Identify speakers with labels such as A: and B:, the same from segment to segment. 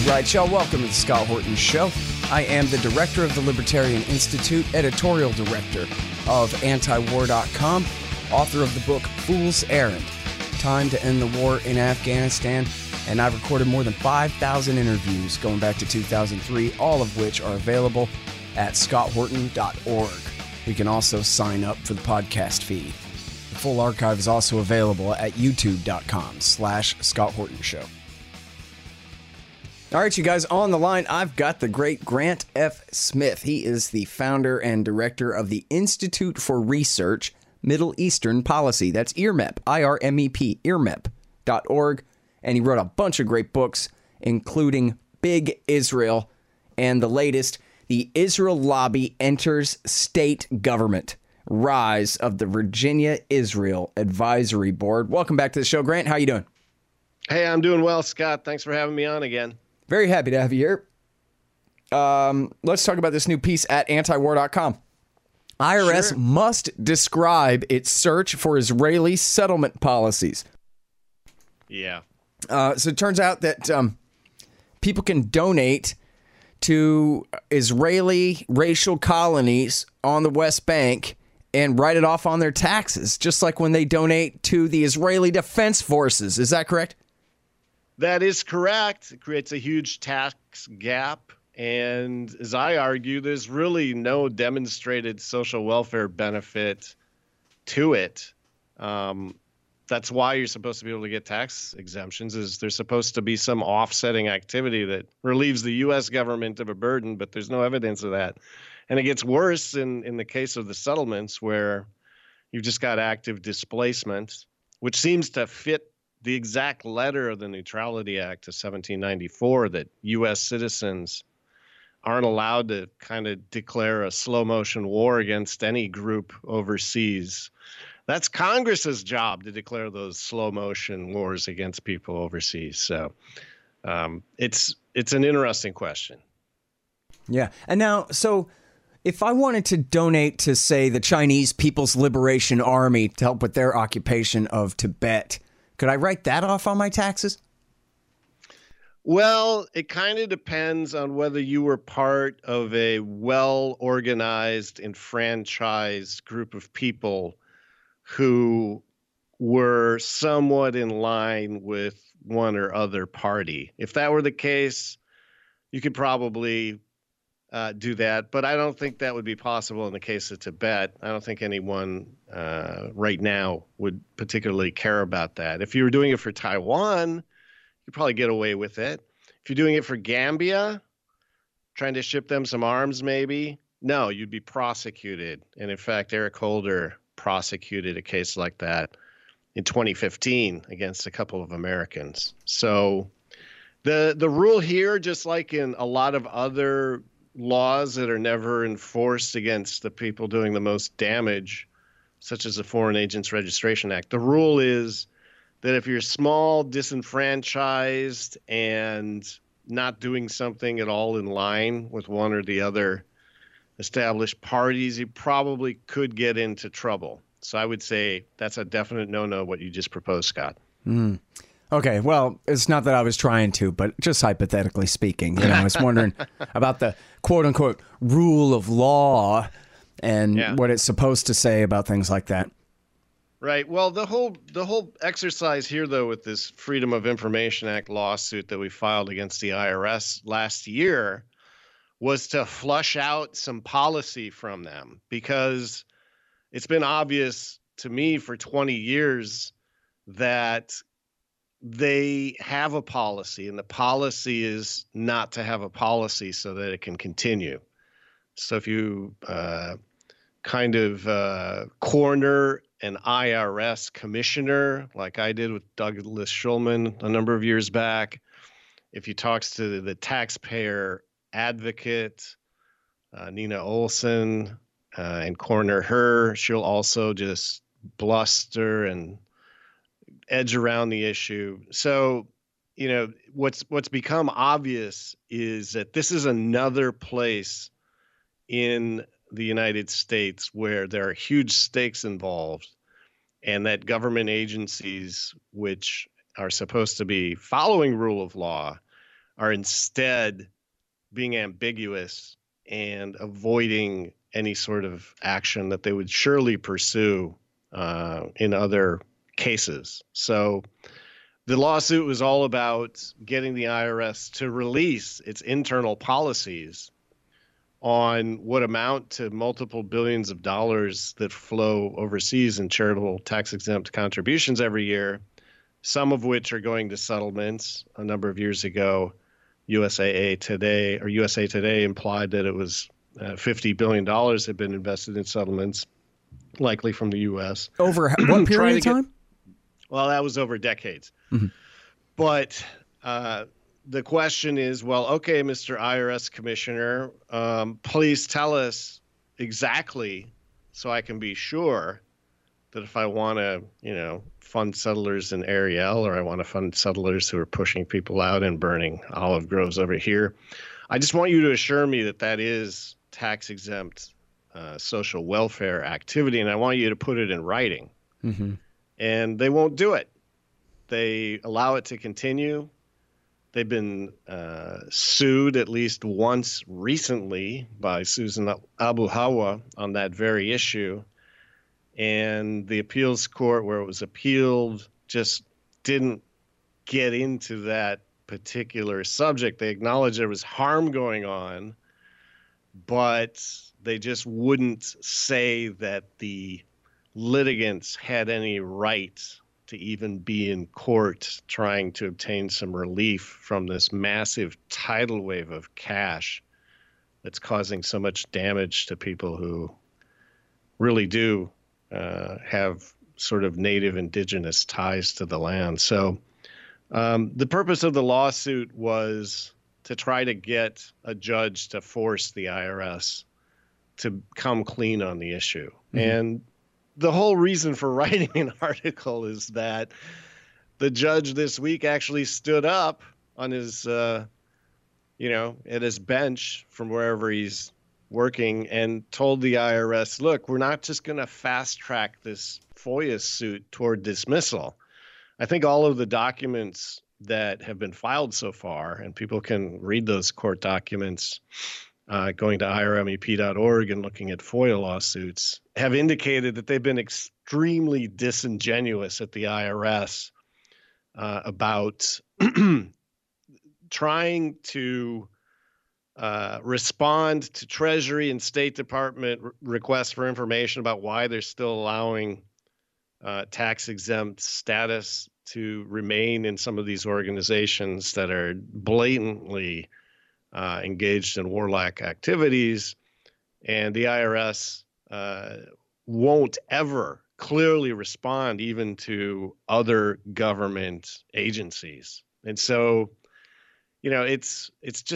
A: right, y'all. Welcome to the Scott Horton Show. I am the director of the Libertarian Institute, editorial director of antiwar.com, author of the book Fool's Errand, Time to End the War in Afghanistan, and I've recorded more than 5,000 interviews going back to 2003, all of which are available at scotthorton.org. You can also sign up for the podcast feed. The full archive is also available at youtube.com/Scott Horton Show. All right, you guys, on the line, I've got the great Grant F. Smith. He is the founder and director of the Institute for Research, Middle Eastern Policy. That's IRMEP, I-R-M-E-P, IRMEP.org. And he wrote a bunch of great books, including Big Israel and the latest, The Israel Lobby Enters State Government, Rise of the Virginia Israel Advisory Board. Welcome back to the show, Grant. How you doing?
B: Hey, I'm doing well, Scott. Thanks for having me on again.
A: Very happy to have you here. Let's talk about this new piece at antiwar.com. IRS must describe its search for Israeli settlement policies.
B: Yeah.
A: So it turns out that people can donate to Israeli racial colonies on the West Bank and write it off on their taxes, just like when they donate to the Israeli Defense Forces. Is that correct?
B: That is correct. It creates a huge tax gap. And as I argue, there's really no demonstrated social welfare benefit to it. That's why you're supposed to be able to get tax exemptions, is there's supposed to be some offsetting activity that relieves the U.S. government of a burden, but there's no evidence of that. And it gets worse in the case of the settlements, where you've just got active displacement, which seems to fit the exact letter of the Neutrality Act of 1794, that U.S. citizens aren't allowed to kind of declare a slow motion war against any group overseas. That's Congress's job to declare those slow motion wars against people overseas. So it's an interesting question.
A: Yeah. And now, so if I wanted to donate to, say, the Chinese People's Liberation Army to help with their occupation of Tibet, could I write that off on my taxes?
B: Well, it kind of depends on whether you were part of a well-organized, enfranchised group of people who were somewhat in line with one or other party. If that were the case, you could probably do that. But I don't think that would be possible in the case of Tibet. I don't think anyone right now would particularly care about that. If you were doing it for Taiwan, you'd probably get away with it. If you're doing it for Gambia, trying to ship them some arms maybe, no, you'd be prosecuted. And in fact, Eric Holder prosecuted a case like that in 2015 against a couple of Americans. So the rule here, just like in a lot of other laws that are never enforced against the people doing the most damage, such as the Foreign Agents Registration Act, the rule is that if you're small, disenfranchised, and not doing something at all in line with one or the other established parties, you probably could get into trouble. So I would say that's a definite no-no, what you just proposed, Scott.
A: Okay, well, it's not that I was trying to, but just hypothetically speaking, I was wondering about the quote-unquote rule of law and what it's supposed to say about things like that.
B: Right. Well, the whole exercise here, though, with this Freedom of Information Act lawsuit that we filed against the IRS last year was to flush out some policy from them, because it's been obvious to me for 20 years that they have a policy, and the policy is not to have a policy so that it can continue. So if you corner an IRS commissioner, like I did with Douglas Shulman a number of years back, if you talk to the taxpayer advocate, Nina Olson, and corner her, she'll also just bluster and edge around the issue. So, what's become obvious is that this is another place in the United States where there are huge stakes involved, and that government agencies, which are supposed to be following rule of law, are instead being ambiguous and avoiding any sort of action that they would surely pursue in other cases. So the lawsuit was all about getting the IRS to release its internal policies on what amount to multiple billions of dollars that flow overseas in charitable tax-exempt contributions every year, some of which are going to settlements. A number of years ago, USA Today implied that it was $50 billion had been invested in settlements, likely from the U.S.
A: Over what period of time?
B: Well, that was over decades.
A: Mm-hmm.
B: But the question is, well, okay, Mr. IRS Commissioner, please tell us exactly so I can be sure that if I want to, fund settlers in Ariel, or I want to fund settlers who are pushing people out and burning olive groves over here, I just want you to assure me that that is tax-exempt social welfare activity, and I want you to put it in writing.
A: Mm-hmm.
B: And they won't do it. They allow it to continue. They've been sued at least once recently by Susan Abu Hawa on that very issue. And the appeals court where it was appealed just didn't get into that particular subject. They acknowledged there was harm going on, but they just wouldn't say that the litigants had any right to even be in court trying to obtain some relief from this massive tidal wave of cash that's causing so much damage to people who really do have sort of native indigenous ties to the land. So the purpose of the lawsuit was to try to get a judge to force the IRS to come clean on the issue. Mm-hmm. And the whole reason for writing an article is that the judge this week actually stood up on his, at his bench from wherever he's working and told the IRS, look, we're not just going to fast track this FOIA suit toward dismissal. I think all of the documents that have been filed so far, and people can read those court documents going to irmep.org and looking at FOIA lawsuits, have indicated that they've been extremely disingenuous at the IRS about trying to respond to Treasury and State Department requests for information about why they're still allowing tax-exempt status to remain in some of these organizations that are blatantly engaged in warlike activities. And the IRS won't ever clearly respond even to other government agencies. And so, it's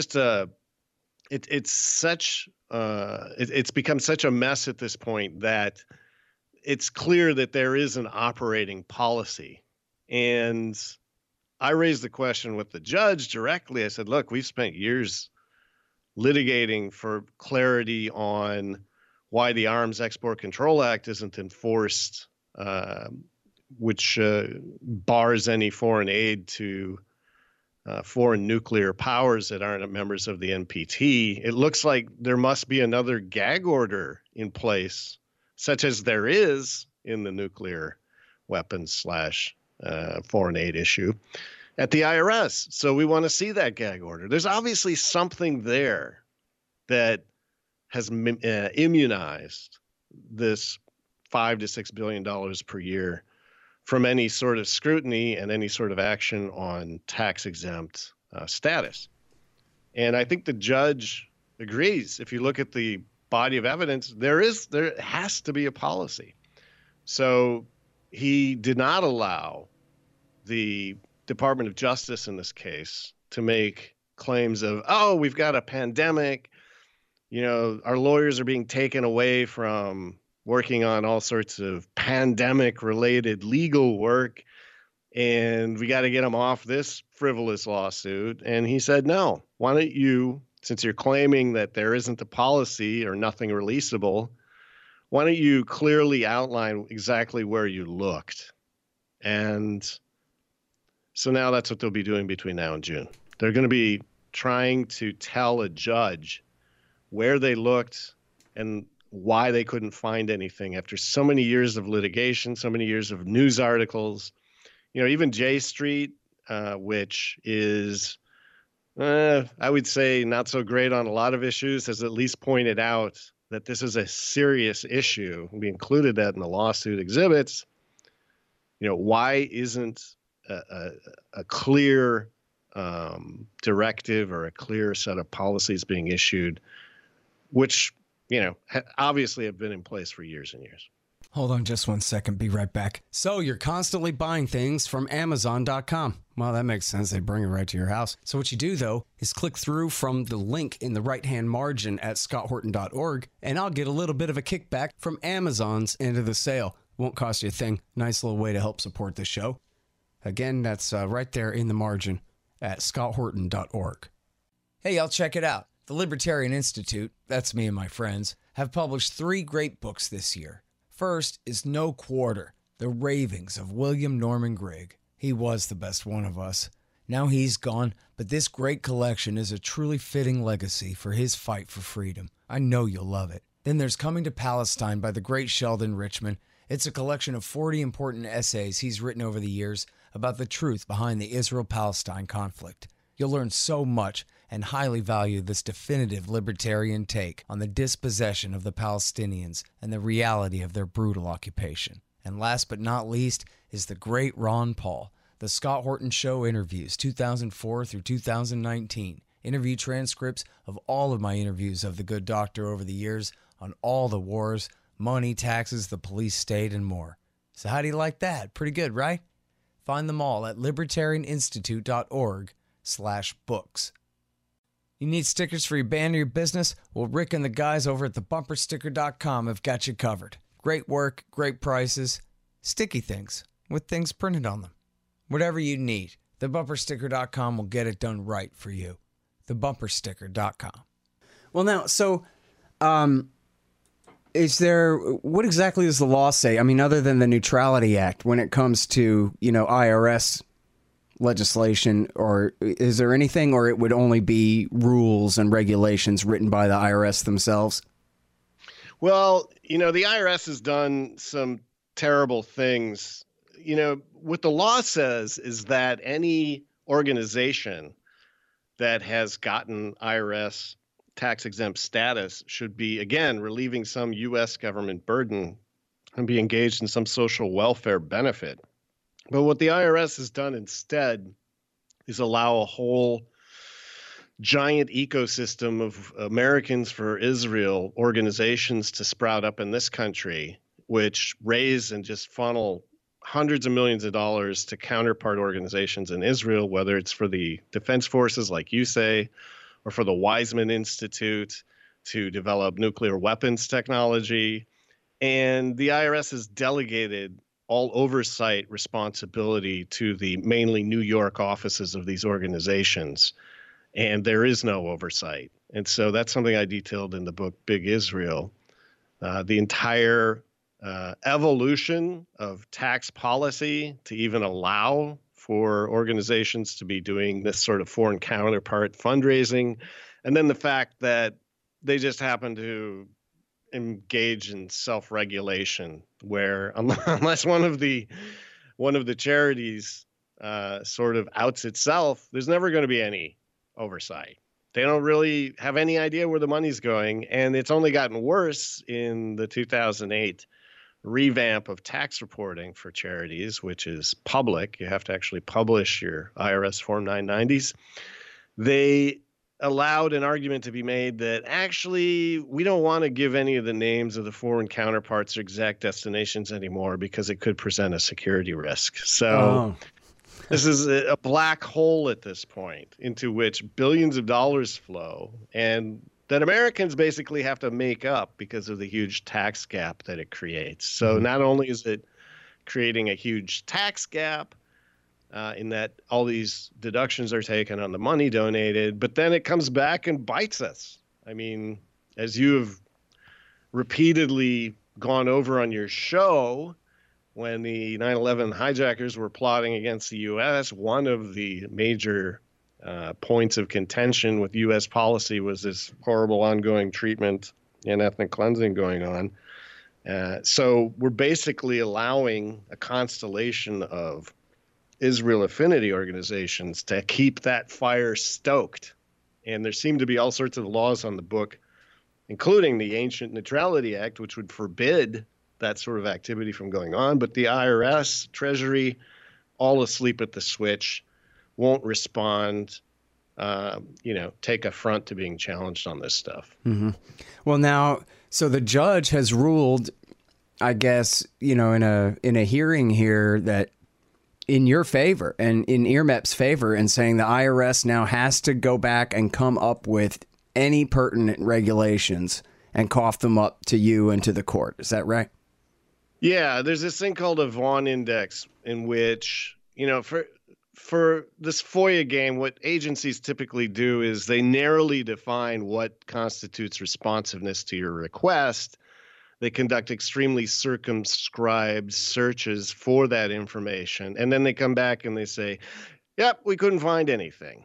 B: become such a mess at this point that it's clear that there is an operating policy. And I raised the question with the judge directly. I said, look, we've spent years litigating for clarity on why the Arms Export Control Act isn't enforced, which bars any foreign aid to foreign nuclear powers that aren't members of the NPT. It looks like there must be another gag order in place, such as there is in the nuclear weapons / foreign aid issue at the IRS. So we want to see that gag order. There's obviously something there that has immunized this $5 to $6 billion per year from any sort of scrutiny and any sort of action on tax-exempt status. And I think the judge agrees. If you look at the body of evidence, there has to be a policy. So he did not allow the Department of Justice in this case to make claims of, we've got a pandemic, our lawyers are being taken away from working on all sorts of pandemic-related legal work, and we got to get them off this frivolous lawsuit. And he said, no, why don't you, since you're claiming that there isn't a policy or nothing releasable, why don't you clearly outline exactly where you looked? And so now that's what they'll be doing between now and June. They're going to be trying to tell a judge where they looked and why they couldn't find anything after so many years of litigation, so many years of news articles. Even J Street, which is, I would say, not so great on a lot of issues, has at least pointed out that this is a serious issue. We included that in the lawsuit exhibits. Why isn't a clear directive or a clear set of policies being issued, which, obviously have been in place for years and years?
A: Hold on just 1 second. Be right back. So you're constantly buying things from Amazon.com. Well, that makes sense. They bring it right to your house. So what you do, though, is click through from the link in the right-hand margin at scotthorton.org, and I'll get a little bit of a kickback from Amazon's end of the sale. Won't cost you a thing. Nice little way to help support the show. Again, that's right there in the margin at scotthorton.org. Hey, y'all, check it out. The Libertarian Institute, that's me and my friends, have published 3 great books this year. First is No Quarter, The Ravings of William Norman Grigg. He was the best one of us. Now he's gone, but this great collection is a truly fitting legacy for his fight for freedom. I know you'll love it. Then there's Coming to Palestine by the great Sheldon Richman. It's a collection of 40 important essays he's written over the years about the truth behind the Israel-Palestine conflict. You'll learn so much and highly value this definitive libertarian take on the dispossession of the Palestinians and the reality of their brutal occupation. And last but not least is the great Ron Paul, The Scott Horton Show Interviews, 2004 through 2019. Interview transcripts of all of my interviews of the good doctor over the years on all the wars, money, taxes, the police state, and more. So how do you like that? Pretty good, right? Find them all at libertarianinstitute.org/books. You need stickers for your band or your business? Well, Rick and the guys over at thebumpersticker.com have got you covered. Great work, great prices, sticky things with things printed on them. Whatever you need, thebumpersticker.com will get it done right for you. Thebumpersticker.com. Well, now, so, what exactly does the law say? I mean, other than the Neutrality Act, when it comes to, IRS legislation, or is there anything, or it would only be rules and regulations written by the IRS themselves?
B: Well, the IRS has done some terrible things. What the law says is that any organization that has gotten IRS tax-exempt status should be, again, relieving some U.S. government burden and be engaged in some social welfare benefit. But what the IRS has done instead is allow a whole giant ecosystem of Americans for Israel organizations to sprout up in this country, which raise and just funnel hundreds of millions of dollars to counterpart organizations in Israel, whether it's for the defense forces, like you say, or for the Weizmann Institute to develop nuclear weapons technology. And the IRS has delegated all oversight responsibility to the mainly New York offices of these organizations. And there is no oversight. And so that's something I detailed in the book, Big Israel. The entire evolution of tax policy to even allow for organizations to be doing this sort of foreign counterpart fundraising. And then the fact that they just happen to engage in self-regulation, where unless one of the charities sort of outs itself, there's never going to be any oversight. They don't really have any idea where the money's going, and it's only gotten worse in the 2008 revamp of tax reporting for charities, which is public. You have to actually publish your IRS Form 990s. They allowed an argument to be made that actually we don't want to give any of the names of the foreign counterparts or exact destinations anymore because it could present a security risk. So this is a black hole at this point into which billions of dollars flow, and that Americans basically have to make up because of the huge tax gap that it creates. So not only is it creating a huge tax gap, in that all these deductions are taken on the money donated, but then it comes back and bites us. I mean, as you have repeatedly gone over on your show, when the 9/11 hijackers were plotting against the U.S., one of the major points of contention with U.S. policy was this horrible ongoing treatment and ethnic cleansing going on. So we're basically allowing a constellation of Israel affinity organizations to keep that fire stoked. And there seem to be all sorts of laws on the book, including the Ancient Neutrality Act, which would forbid that sort of activity from going on. But the IRS, Treasury, all asleep at the switch, won't respond, take affront to being challenged on this stuff.
A: Mm-hmm. Well, now, so the judge has ruled, I guess, in a hearing here that in your favor and in IRMEP's favor, and saying the IRS now has to go back and come up with any pertinent regulations and cough them up to you and to the court. Is that right?
B: Yeah, there's this thing called a Vaughan Index in which, for this FOIA game, what agencies typically do is they narrowly define what constitutes responsiveness to your request. They conduct extremely circumscribed searches for that information. And then they come back and they say, yep, we couldn't find anything.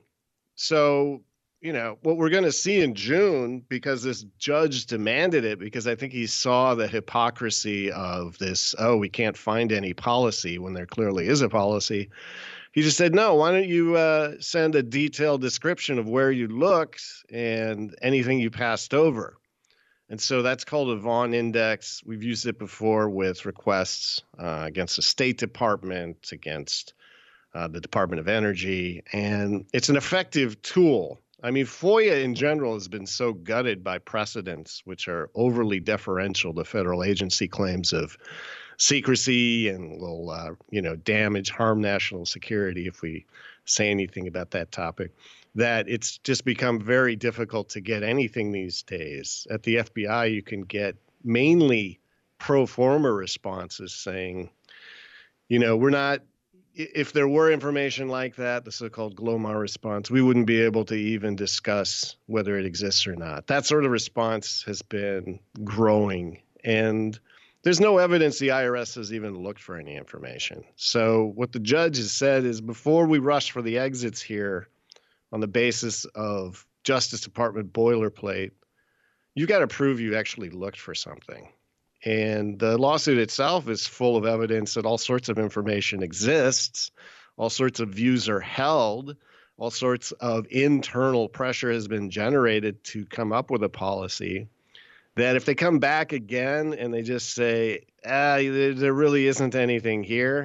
B: So, what we're going to see in June, because this judge demanded it, because I think he saw the hypocrisy of this, we can't find any policy when there clearly is a policy. He just said, no, why don't you send a detailed description of where you looked and anything you passed over? And so that's called a Vaughan Index. We've used it before with requests against the State Department, against the Department of Energy, and it's an effective tool. I mean, FOIA in general has been so gutted by precedents, which are overly deferential to federal agency claims of secrecy and will, harm national security if we say anything about that topic, that it's just become very difficult to get anything these days. At the FBI, you can get mainly pro forma responses saying, we're not, if there were information like that, the so-called GLOMAR response, we wouldn't be able to even discuss whether it exists or not. That sort of response has been growing, and there's no evidence the IRS has even looked for any information. So what the judge has said is, before we rush for the exits here on the basis of Justice Department boilerplate, you've got to prove you actually looked for something. And the lawsuit itself is full of evidence that all sorts of information exists, all sorts of views are held, all sorts of internal pressure has been generated to come up with a policy that if they come back again and they just say, there really isn't anything here,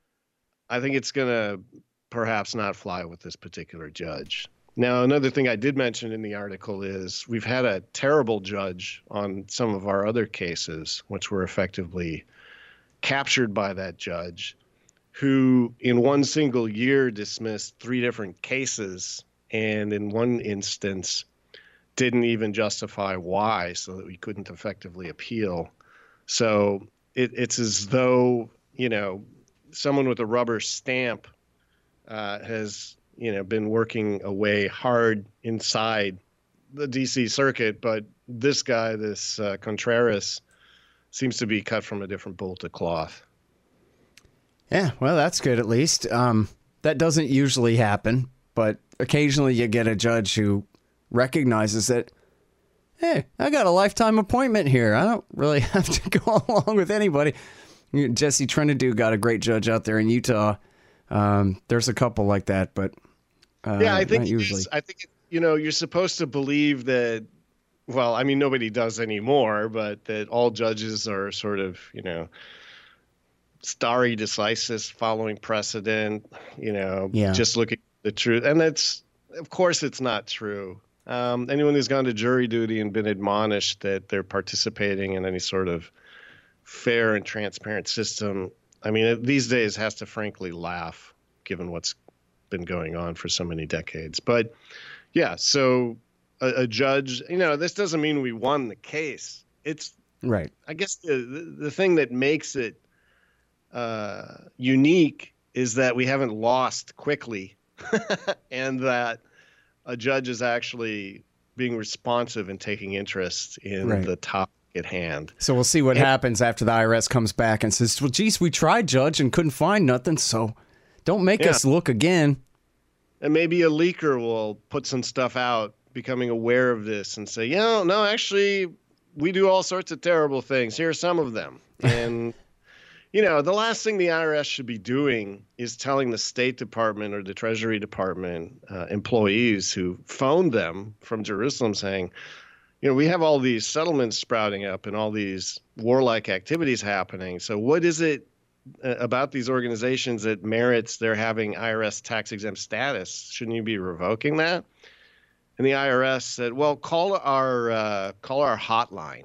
B: I think it's going to perhaps not fly with this particular judge. Now, another thing I did mention in the article is we've had a terrible judge on some of our other cases, which were effectively captured by that judge, who in one single year dismissed 3 different cases, and in one instance didn't even justify why, so that we couldn't effectively appeal. So it's as though, someone with a rubber stamp has been working away hard inside the D.C. circuit, but this guy, this Contreras, seems to be cut from a different bolt of cloth.
A: Yeah, well, that's good at least. That doesn't usually happen, but occasionally you get a judge who recognizes that, hey, I got a lifetime appointment here. I don't really have to go along with anybody. Jesse Trentadue got a great judge out there in Utah. There's a couple like that, but
B: I think
A: usually.
B: I think you're supposed to believe that. Well, I mean, nobody does anymore, but that all judges are sort of stare decisis, following precedent. Just looking at the truth, and of course it's not true. Anyone who's gone to jury duty and been admonished that they're participating in any sort of fair and transparent system, I mean, these days has to frankly laugh, given what's been going on for so many decades. But yeah, so a judge, this doesn't mean we won the case. It's
A: right.
B: I guess the thing that makes it unique is that we haven't lost quickly and that a judge is actually being responsive and taking interest in the topic at hand.
A: So we'll see what happens after the IRS comes back and says, well, geez, we tried, Judge, and couldn't find nothing, so don't make us look again.
B: And maybe a leaker will put some stuff out, becoming aware of this and say, no, actually, we do all sorts of terrible things. Here are some of them. And, the last thing the IRS should be doing is telling the State Department or the Treasury Department employees who phoned them from Jerusalem saying, we have all these settlements sprouting up and all these warlike activities happening. So what is it about these organizations that merits their having IRS tax-exempt status? Shouldn't you be revoking that? And the IRS said, well, call our hotline.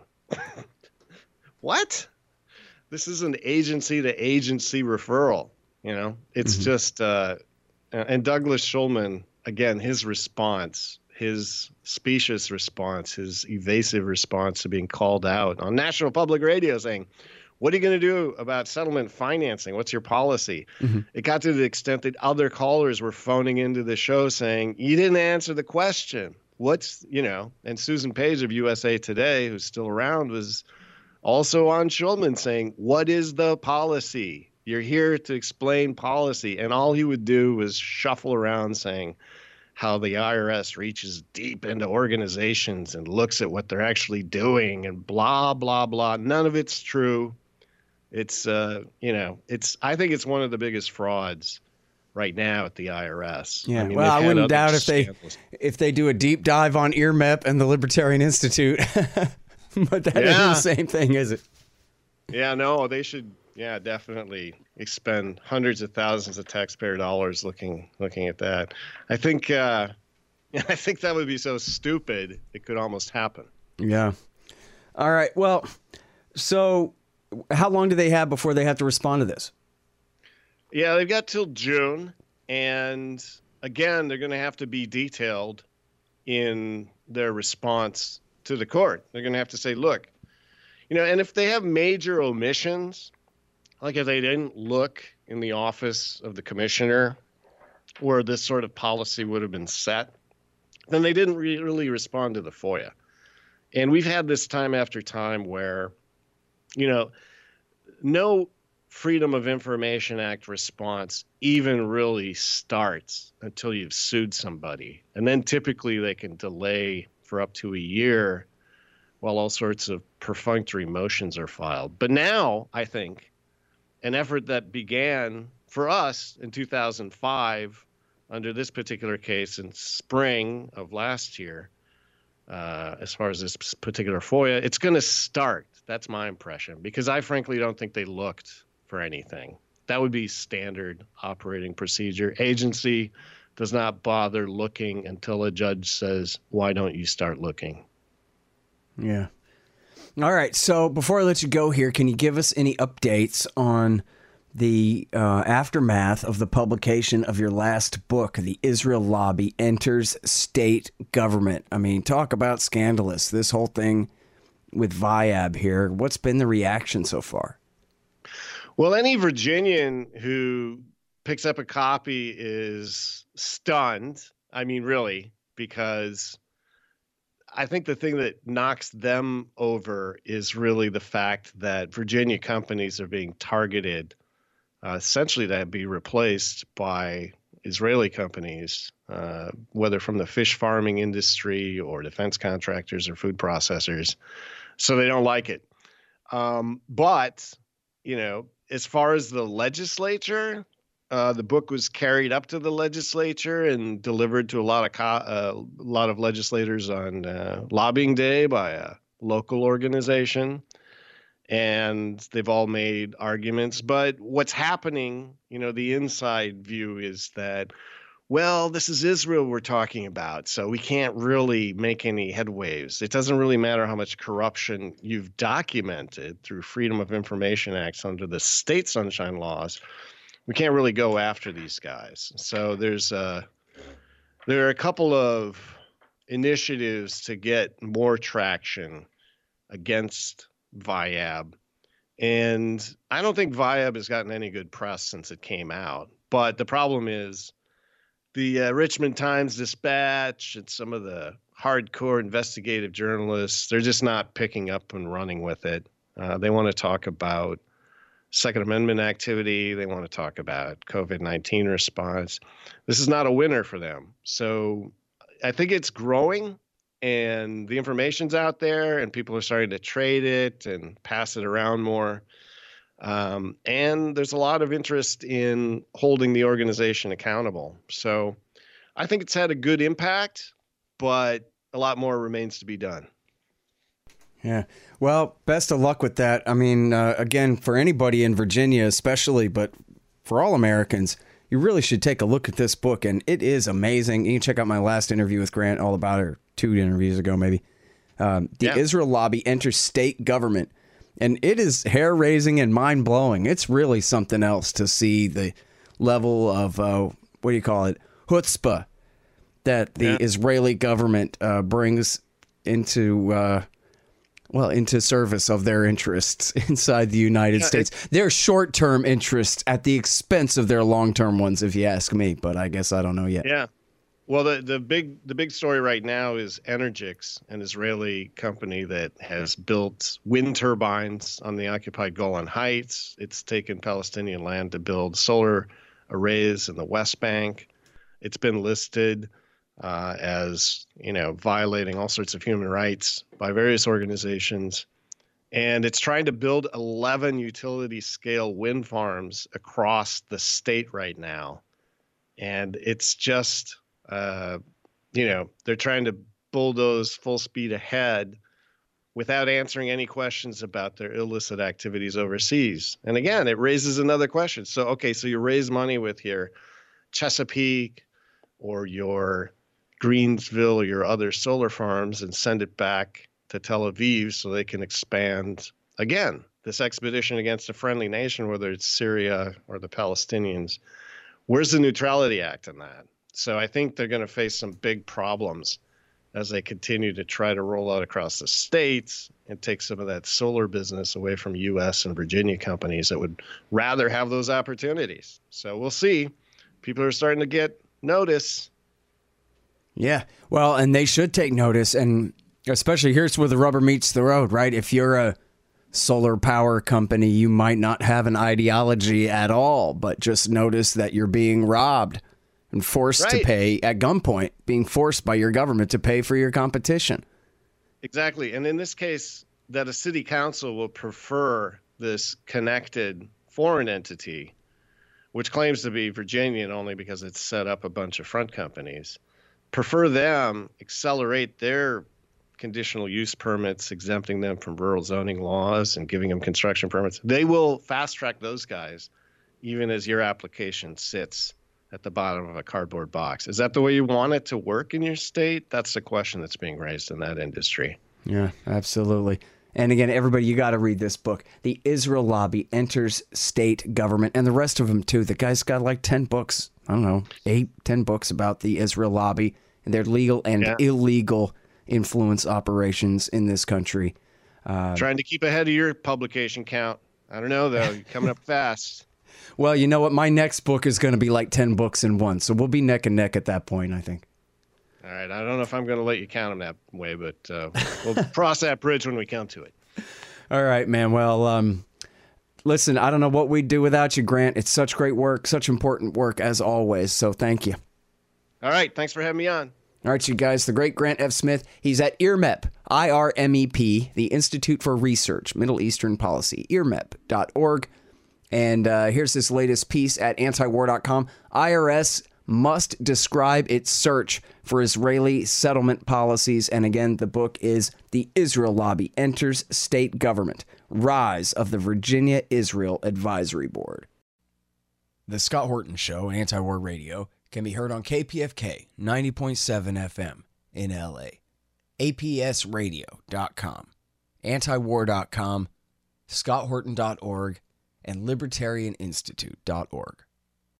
B: What? This is an agency-to-agency referral. It's just and Douglas Shulman, again, his response, his specious response, his evasive response to being called out on National Public Radio saying, what are you going to do about settlement financing? What's your policy? It got to the extent that other callers were phoning into the show saying, you didn't answer the question. And Susan Page of USA Today, who's still around, was also on Shulman saying, what is the policy? You're here to explain policy. And all he would do was shuffle around saying how the IRS reaches deep into organizations and looks at what they're actually doing and blah, blah, blah. None of it's true. It's, I think it's one of the biggest frauds right now at the IRS.
A: Yeah, I wouldn't doubt if they do a deep dive on IRMEP and the Libertarian Institute. But that isn't the same thing, is it?
B: Yeah, no, they should, definitely expend hundreds of thousands of taxpayer dollars looking at that. I think that would be so stupid it could almost happen.
A: Yeah. All right. Well, so how long do they have before they have to respond to this?
B: Yeah, they've got till June. And again, they're going to have to be detailed in their response to the court. They're going to have to say, look, and if they have major omissions, like if they didn't look in the office of the commissioner where this sort of policy would have been set, then they didn't really respond to the FOIA. And we've had this time after time where, no Freedom of Information Act response even really starts until you've sued somebody. And then typically they can delay for up to a year while all sorts of perfunctory motions are filed. But now, I think, an effort that began for us in 2005 under this particular case in spring of last year, as far as this particular FOIA, it's going to start. That's my impression, because I frankly don't think they looked for anything. That would be standard operating procedure. Agency does not bother looking until a judge says, why don't you start looking?
A: Yeah. All right. So before I let you go here, can you give us any updates on the aftermath of the publication of your last book, The Israel Lobby Enters State Government? I mean, talk about scandalous. This whole thing with VIAB here. What's been the reaction so far?
B: Well, any Virginian who picks up a copy is stunned. I mean, really, because I think the thing that knocks them over is really the fact that Virginia companies are being targeted essentially to be replaced by Israeli companies, whether from the fish farming industry or defense contractors or food processors. So they don't like it. But, as far as the legislature, the book was carried up to the legislature and delivered to a lot of legislators on lobbying day by a local organization. And they've all made arguments. But what's happening, the inside view is that, well, this is Israel we're talking about, so we can't really make any headwaves. It doesn't really matter how much corruption you've documented through Freedom of Information Acts under the state sunshine laws. We can't really go after these guys. So there are a couple of initiatives to get more traction against VIAB. And I don't think VIAB has gotten any good press since it came out. But the problem is the Richmond Times-Dispatch and some of the hardcore investigative journalists, they're just not picking up and running with it. They want to talk about Second Amendment activity. They want to talk about COVID-19 response. This is not a winner for them. So I think it's growing, and the information's out there, and people are starting to trade it and pass it around more. And there's a lot of interest in holding the organization accountable. So I think it's had a good impact, but a lot more remains to be done.
A: Yeah. Well, best of luck with that. I mean, again, for anybody in Virginia especially, but for all Americans, you really should take a look at this book, and it is amazing. You can check out my last interview with Grant all about it, or 2 interviews ago maybe. Israel Lobby Enters State Government, and it is hair-raising and mind-blowing. It's really something else to see the level of, chutzpah that the Israeli government brings into service of their interests inside the United States. Their short-term interests at the expense of their long-term ones, if you ask me. But I guess I don't know yet.
B: Yeah. Well, the big story right now is Energix, an Israeli company that has built wind turbines on the occupied Golan Heights. It's taken Palestinian land to build solar arrays in the West Bank. It's been listed as, violating all sorts of human rights by various organizations. And it's trying to build 11 utility scale wind farms across the state right now. And it's just, they're trying to bulldoze full speed ahead without answering any questions about their illicit activities overseas. And again, it raises another question. So you raise money with your Chesapeake or your Greensville or your other solar farms and send it back to Tel Aviv so they can expand, again, this expedition against a friendly nation, whether it's Syria or the Palestinians. Where's the Neutrality Act in that? So I think they're going to face some big problems as they continue to try to roll out across the states and take some of that solar business away from U.S. and Virginia companies that would rather have those opportunities. So we'll see. People are starting to get notice.
A: Yeah, well, and they should take notice, and especially here's where the rubber meets the road, right? If you're a solar power company, you might not have an ideology at all, but just notice that you're being robbed and forced to pay at gunpoint, being forced by your government to pay for your competition.
B: Exactly, and in this case, that a city council will prefer this connected foreign entity, which claims to be Virginian only because it's set up a bunch of front companies, prefer them, accelerate their conditional use permits, exempting them from rural zoning laws and giving them construction permits. They will fast track those guys, even as your application sits at the bottom of a cardboard box. Is that the way you want it to work in your state? That's the question that's being raised in that industry.
A: Yeah, absolutely. And again, everybody, you got to read this book. The Israel Lobby Enters State Government, and the rest of them too. The guy's got like 10 books. I don't know, 8-10 books about the Israel Lobby and their legal and illegal influence operations in this country.
B: Trying to keep ahead of your publication count. I don't know, though. You're coming up fast.
A: Well, you know what? My next book is going to be like 10 books in one, so we'll be neck and neck at that point, I think.
B: All right. I don't know if I'm going to let you count them that way, but we'll cross that bridge when we come to it.
A: All right, man. Well, listen, I don't know what we'd do without you, Grant. It's such great work, such important work as always, so thank you.
B: All right. Thanks for having me on.
A: All right, you guys, the great Grant F. Smith. He's at IRMEP, IRMEP, the Institute for Research, Middle Eastern Policy, IRMEP.org. And here's this latest piece at antiwar.com. IRS must describe its search for Israeli settlement policies. And again, the book is The Israel Lobby Enters State Government, Rise of the Virginia-Israel Advisory Board. The Scott Horton Show, Anti-War Radio, can be heard on KPFK 90.7 FM in LA, APSradio.com, antiwar.com, scotthorton.org, and libertarianinstitute.org.